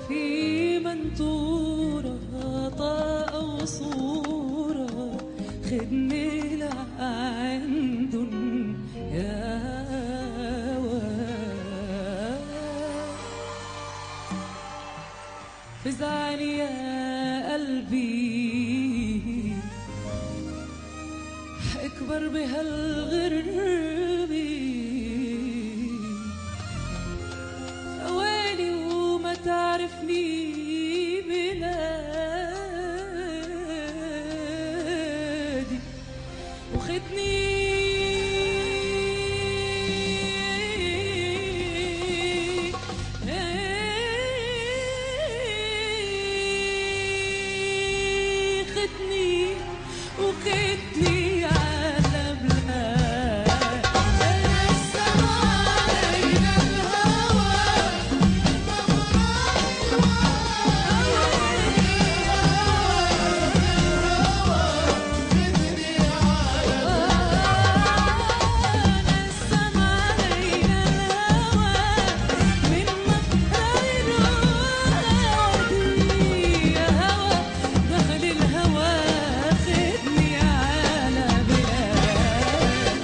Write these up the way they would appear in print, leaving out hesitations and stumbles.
في منثورة طاقة وصورة خدني لعندن يا فزعني يا قلبي اكبر بهالغربة ويلي وما تعرفني بلادي وخدني وخدني على بلاد السماء بين الهوى من مطرح الوادي يا هوى دخل الهوى خدني على بلاد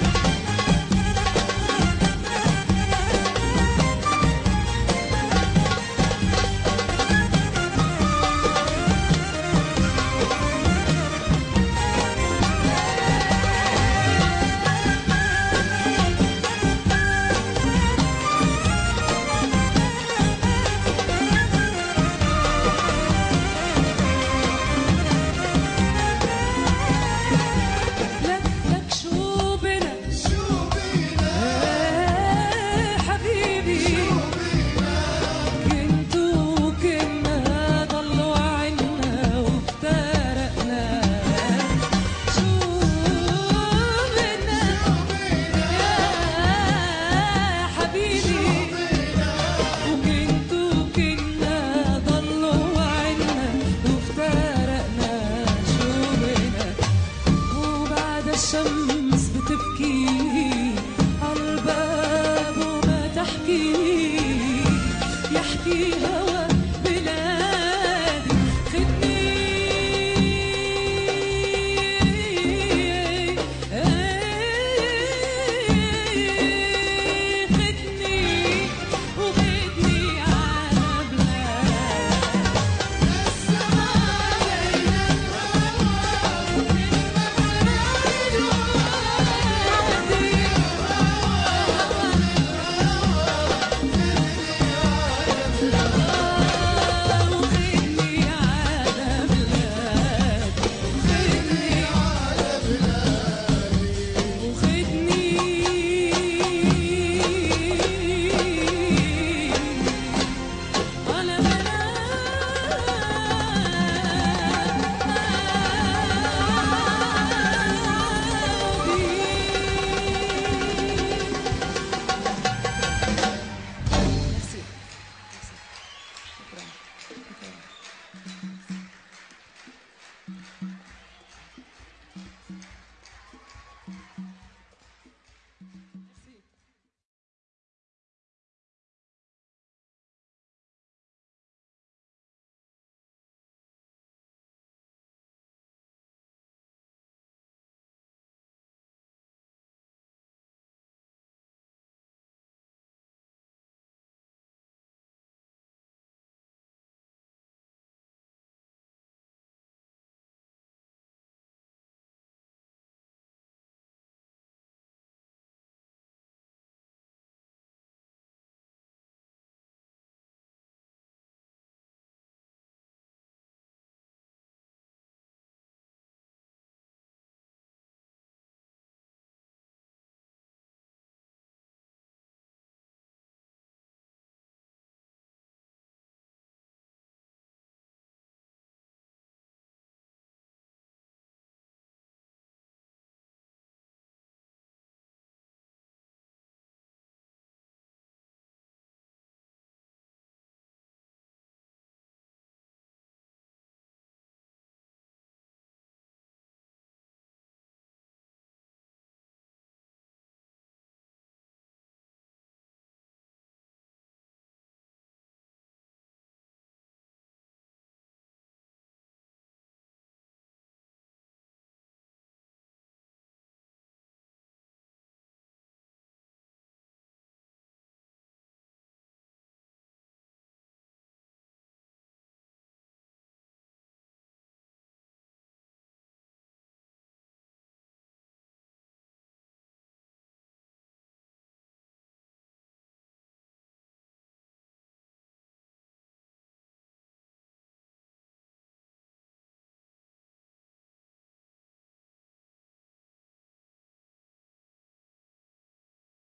لك شو بنا حبيبي كنتوا كنا ضلوا عنا وافترقنا شو بنا يا حبيبي وكنتوا كنا ضلوا عنا وافترقنا شو بنا وبعد الشمس بتبكي عالباب وما تحكي يحكي هوى بلادي خدني خدني وخدني على بلاد السماء بين وخدني على بلاد وخدني على بلادي.